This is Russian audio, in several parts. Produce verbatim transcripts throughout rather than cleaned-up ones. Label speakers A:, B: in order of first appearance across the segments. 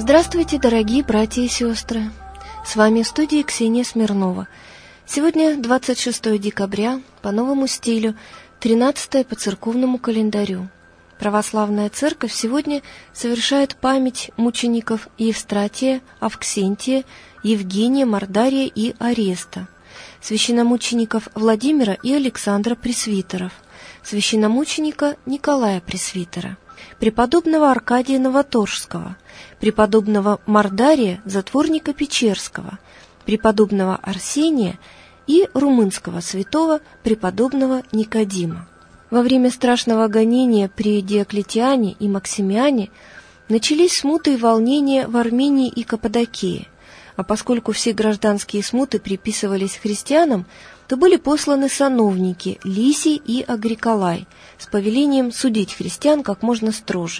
A: Здравствуйте, дорогие братья и сестры! С вами в студии Ксения Смирнова. Сегодня двадцать шестое декабря, по новому стилю, тринадцатое по церковному календарю. Православная церковь сегодня совершает память мучеников Евстратия, Авксентия, Евгения, Мордария и Ареста, священномучеников Владимира и Александра Пресвитеров, священномученика Николая Пресвитера, преподобного Аркадия Новоторжского, преподобного Мордария, затворника Печерского, преподобного Арсения и румынского святого преподобного Никодима. Во время страшного гонения при Диоклетиане и Максимиане начались смуты и волнения в Армении и Каппадокии, а поскольку все гражданские смуты приписывались христианам, то были посланы сановники Лисий и Агриколай с повелением судить христиан как можно строже.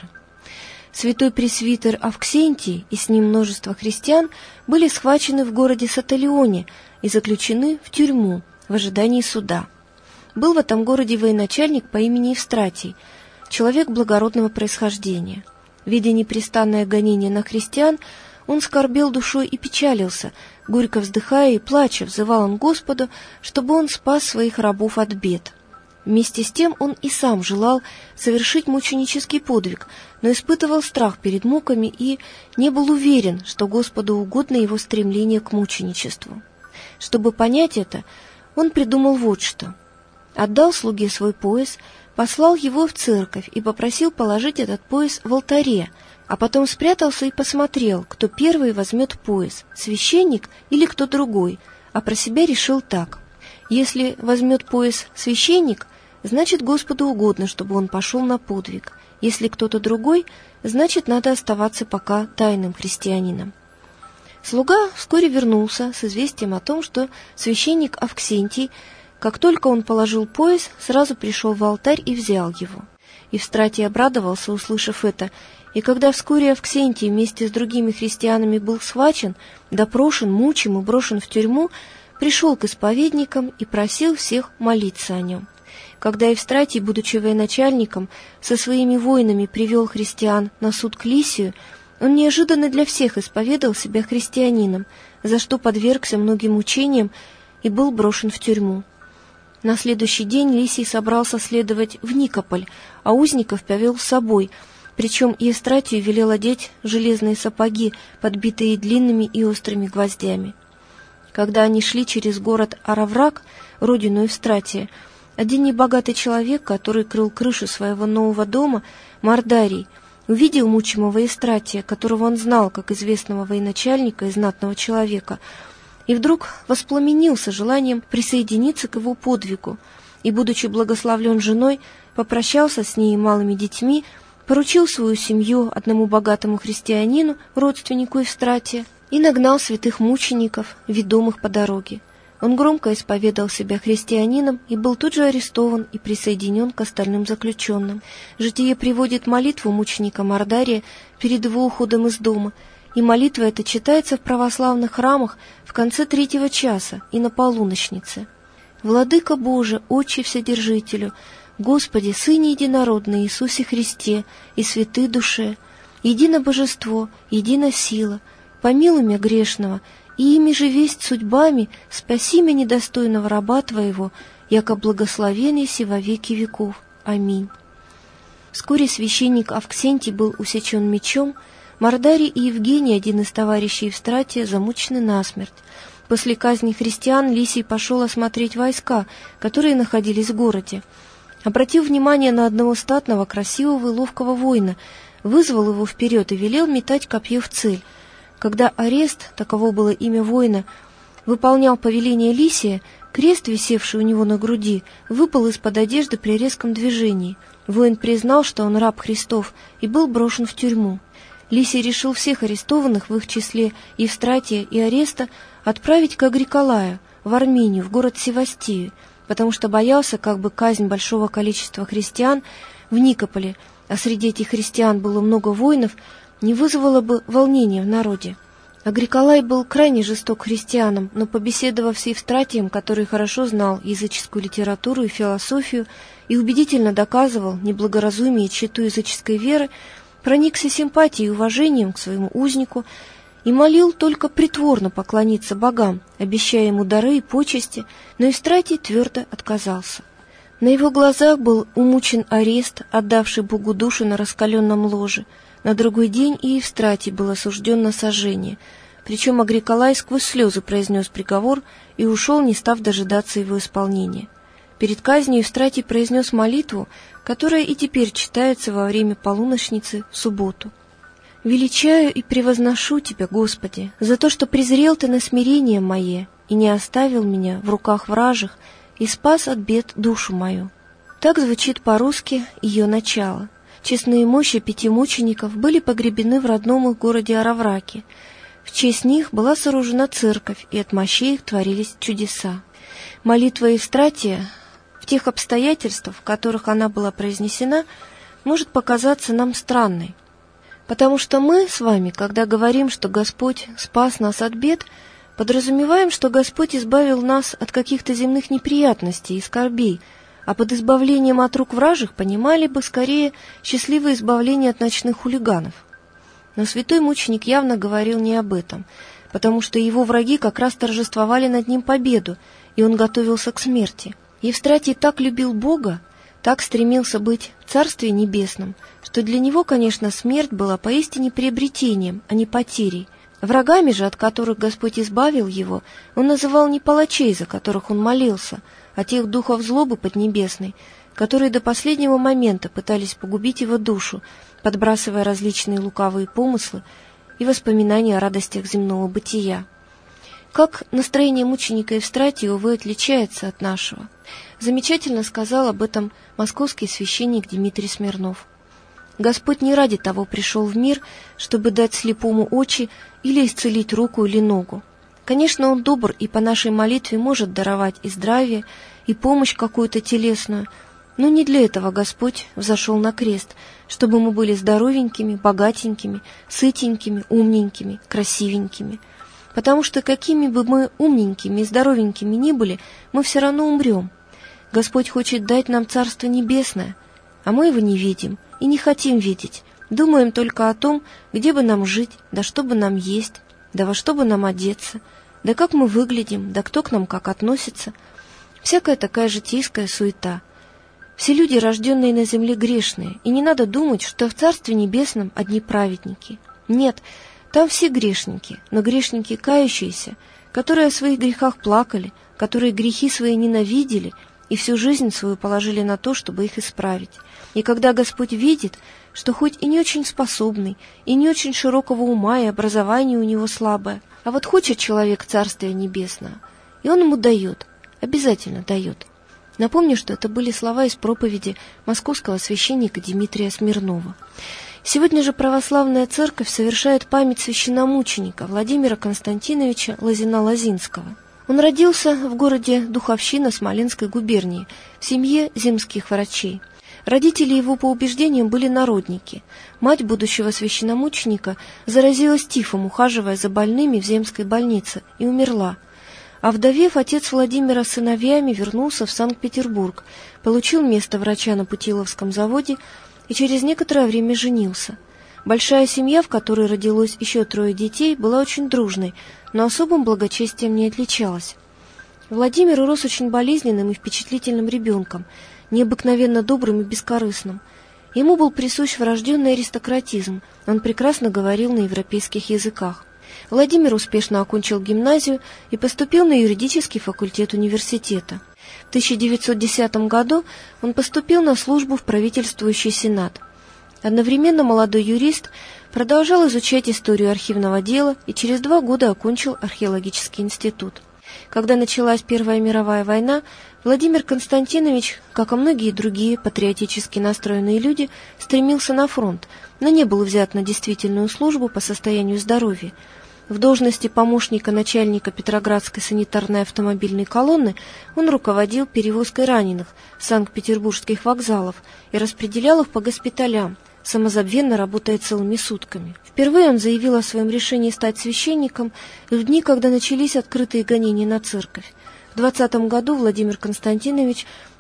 A: Святой пресвитер Авксентий и с ним множество христиан были схвачены в городе Саталионе и заключены в тюрьму в ожидании суда. Был в этом городе военачальник по имени Евстратий, человек благородного происхождения. Видя непрестанное гонение на христиан, он скорбел душой и печалился, горько вздыхая и плача, взывал он Господу, чтобы он спас своих рабов от бед. Вместе с тем он и сам желал совершить мученический подвиг, но испытывал страх перед муками и не был уверен, что Господу угодно его стремление к мученичеству. Чтобы понять это, он придумал вот что. Отдал слуге свой пояс, послал его в церковь и попросил положить этот пояс в алтаре, а потом спрятался и посмотрел, кто первый возьмет пояс, священник или кто другой, а про себя решил так. Если возьмет пояс священник, значит Господу угодно, чтобы он пошел на подвиг. Если кто-то другой, значит надо оставаться пока тайным христианином. Слуга вскоре вернулся с известием о том, что священник Авксентий, как только он положил пояс, сразу пришел в алтарь и взял его. Евстратий обрадовался, услышав это, и когда вскоре Авксентий вместе с другими христианами был схвачен, допрошен, мучим и брошен в тюрьму, пришел к исповедникам и просил всех молиться о нем. Когда Евстратий, будучи военачальником, со своими воинами привел христиан на суд к Лисию, он неожиданно для всех исповедал себя христианином, за что подвергся многим мучениям и был брошен в тюрьму. На следующий день Лисий собрался следовать в Никополь, а узников повел с собой, причем Евстратию велел одеть железные сапоги, подбитые длинными и острыми гвоздями. Когда они шли через город Араврак, родину Евстратия, один небогатый человек, который крыл крышу своего нового дома, Мордарий, увидел мучимого Евстратия, которого он знал как известного военачальника и знатного человека, и вдруг воспламенился желанием присоединиться к его подвигу, и, будучи благословлен женой, попрощался с ней и малыми детьми, поручил свою семью одному богатому христианину, родственнику Евстратия, и нагнал святых мучеников, ведомых по дороге. Он громко исповедал себя христианином и был тут же арестован и присоединен к остальным заключенным. Житие приводит молитву мученика Мордария перед его уходом из дома, и молитва эта читается в православных храмах в конце третьего часа и на полуночнице. «Владыка Боже, Отче Вседержителю, Господи, Сыне Единородный Иисусе Христе и святы душе, едино божество, едино сила, помилуй меня грешного, и ими же весть судьбами спаси меня недостойного раба Твоего, яко благословен еси во веки веков. Аминь». Вскоре священник Авксентий был усечен мечом, Мордарий и Евгений, один из товарищей Евстратия, замучены насмерть. После казни христиан Лисий пошел осмотреть войска, которые находились в городе. Обратил внимание на одного статного, красивого и ловкого воина, вызвал его вперед и велел метать копье в цель. Когда Арест, таково было имя воина, выполнял повеление Лисия, крест, висевший у него на груди, выпал из-под одежды при резком движении. Воин признал, что он раб Христов, и был брошен в тюрьму. Лисий решил всех арестованных, в их числе Евстратия и Ареста, отправить к Агриколаю, в Армению, в город Севастию, потому что боялся, как бы казнь большого количества христиан в Никополе, а среди этих христиан было много воинов, не вызвало бы волнения в народе. Агриколай был крайне жесток христианам, но, побеседовав с Евстратием, который хорошо знал языческую литературу и философию и убедительно доказывал неблагоразумие и тщету языческой веры, проникся симпатией и уважением к своему узнику и молил только притворно поклониться богам, обещая ему дары и почести, но Евстратий твердо отказался. На его глазах был умучен Арест, отдавший Богу душу на раскаленном ложе. На другой день и Евстратий был осужден на сожжение, причем Агриколай сквозь слезы произнес приговор и ушел, не став дожидаться его исполнения. Перед казнью Евстратий произнес молитву, которая и теперь читается во время полуночницы в субботу. «Величаю и превозношу Тебя, Господи, за то, что презрел Ты на смирение мое и не оставил меня в руках вражих и спас от бед душу мою». Так звучит по-русски ее начало. Честные мощи пяти мучеников были погребены в родном их городе Аравраке. В честь них была сооружена церковь, и от мощей их творились чудеса. Молитва Евстратия в тех обстоятельствах, в которых она была произнесена, может показаться нам странной. Потому что мы с вами, когда говорим, что Господь спас нас от бед, подразумеваем, что Господь избавил нас от каких-то земных неприятностей и скорбей, а под избавлением от рук вражих понимали бы скорее счастливое избавление от ночных хулиганов. Но святой мученик явно говорил не об этом, потому что его враги как раз торжествовали над ним победу, и он готовился к смерти. Евстратий так любил Бога, так стремился быть в Царстве Небесном, что для него, конечно, смерть была поистине приобретением, а не потерей. Врагами же, от которых Господь избавил его, он называл не палачей, за которых он молился, а тех духов злобы поднебесной, которые до последнего момента пытались погубить его душу, подбрасывая различные лукавые помыслы и воспоминания о радостях земного бытия. Как настроение мученика Евстратия, увы, отличается от нашего. Замечательно сказал об этом московский священник Дмитрий Смирнов. Господь не ради того пришел в мир, чтобы дать слепому очи или исцелить руку или ногу. Конечно, Он добр и по нашей молитве может даровать и здравие, и помощь какую-то телесную, но не для этого Господь взошел на крест, чтобы мы были здоровенькими, богатенькими, сытенькими, умненькими, красивенькими. Потому что какими бы мы умненькими и здоровенькими ни были, мы все равно умрем. Господь хочет дать нам Царство Небесное, а мы его не видим и не хотим видеть. Думаем только о том, где бы нам жить, да что бы нам есть, да во что бы нам одеться, да как мы выглядим, да кто к нам как относится. Всякая такая житейская суета. Все люди, рожденные на земле, грешные, и не надо думать, что в Царстве Небесном одни праведники. Нет, там все грешники, но грешники кающиеся, которые о своих грехах плакали, которые грехи свои ненавидели и всю жизнь свою положили на то, чтобы их исправить. И когда Господь видит, что хоть и не очень способный, и не очень широкого ума, и образование у него слабое, а вот хочет человек Царствия Небесного, и Он ему дает, обязательно дает. Напомню, что это были слова из проповеди московского священника Дмитрия Смирнова. Сегодня же православная церковь совершает память священномученика Владимира Константиновича Лозина-Лозинского. Он родился в городе Духовщина Смоленской губернии в семье земских врачей. Родители его, по убеждениям, были народники. Мать будущего священномученика заразилась тифом, ухаживая за больными в земской больнице, и умерла. А вдовев, отец Владимира с сыновьями вернулся в Санкт-Петербург, получил место врача на Путиловском заводе и через некоторое время женился. Большая семья, в которой родилось еще трое детей, была очень дружной, но особым благочестием не отличалась. Владимир рос очень болезненным и впечатлительным ребенком, необыкновенно добрым и бескорыстным. Ему был присущ врожденный аристократизм, он прекрасно говорил на европейских языках. Владимир успешно окончил гимназию и поступил на юридический факультет университета. В тысяча девятьсот десятом году он поступил на службу в правительствующий сенат. Одновременно молодой юрист продолжал изучать историю архивного дела и через два года окончил археологический институт. Когда началась Первая мировая война, Владимир Константинович, как и многие другие патриотически настроенные люди, стремился на фронт, но не был взят на действительную службу по состоянию здоровья. В должности помощника начальника Петроградской санитарной автомобильной колонны он руководил перевозкой раненых с санкт-петербургских вокзалов и распределял их по госпиталям, самозабвенно работая целыми сутками. Впервые он заявил о своем решении стать священником в дни, когда начались открытые гонения на церковь. В двадцатом году Владимир Константинович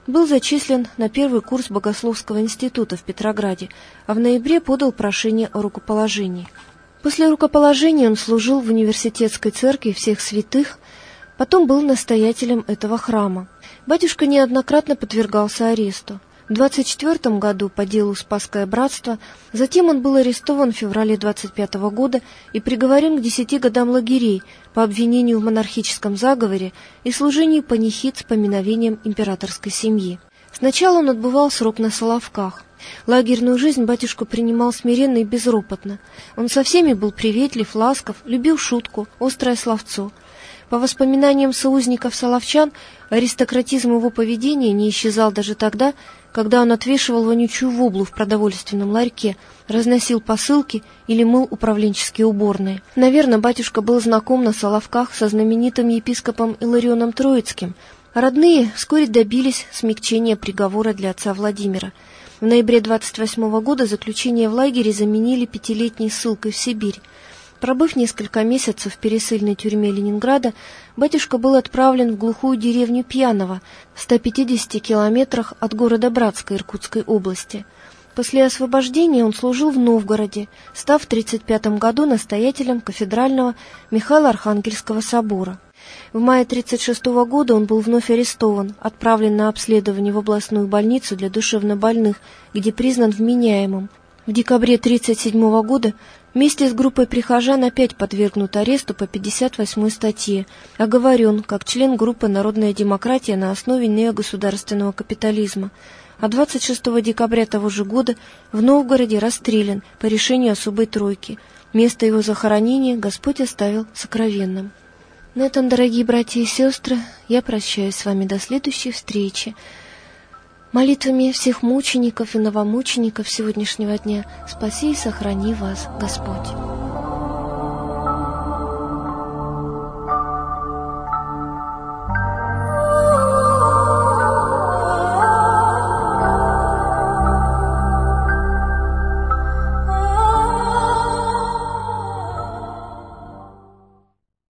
A: Был зачислен на первый курс Богословского института в Петрограде, а в ноябре подал прошение о рукоположении. После рукоположения он служил в университетской церкви всех святых, потом был настоятелем этого храма. Батюшка неоднократно подвергался аресту. В двадцать четвёртом году по делу Спасское братство, затем он был арестован в феврале двадцать пятого года и приговорен к десяти годам лагерей по обвинению в монархическом заговоре и служении панихид с поминовением императорской семьи. Сначала он отбывал срок на Соловках. Лагерную жизнь батюшка принимал смиренно и безропотно. Он со всеми был приветлив, ласков, любил шутку, острое словцо. По воспоминаниям соузников-соловчан, аристократизм его поведения не исчезал даже тогда, когда он отвешивал вонючую воблу в продовольственном ларьке, разносил посылки или мыл управленческие уборные. Наверное, батюшка был знаком на Соловках со знаменитым епископом Иларионом Троицким. Родные вскоре добились смягчения приговора для отца Владимира. В ноябре двадцать восьмого года заключение в лагере заменили пятилетней ссылкой в Сибирь. Пробыв несколько месяцев в пересыльной тюрьме Ленинграда, батюшка был отправлен в глухую деревню Пьяново, в ста пятидесяти километрах от города Братска Иркутской области. После освобождения он служил в Новгороде, став в тридцать пятом году настоятелем кафедрального Михаило-Архангельского собора. В мае тридцать шестого года он был вновь арестован, отправлен на обследование в областную больницу для душевнобольных, где признан вменяемым. В декабре тридцать седьмого года вместе с группой прихожан опять подвергнут аресту по пятьдесят восьмой статье, оговорен как член группы «Народная демократия» на основе неогосударственного капитализма, а двадцать шестого декабря того же года в Новгороде расстрелян по решению особой тройки. Место его захоронения Господь оставил сокровенным. На этом, дорогие братья и сестры, я прощаюсь с вами до следующей встречи. Молитвами всех мучеников и новомучеников сегодняшнего дня спаси и сохрани вас Господь.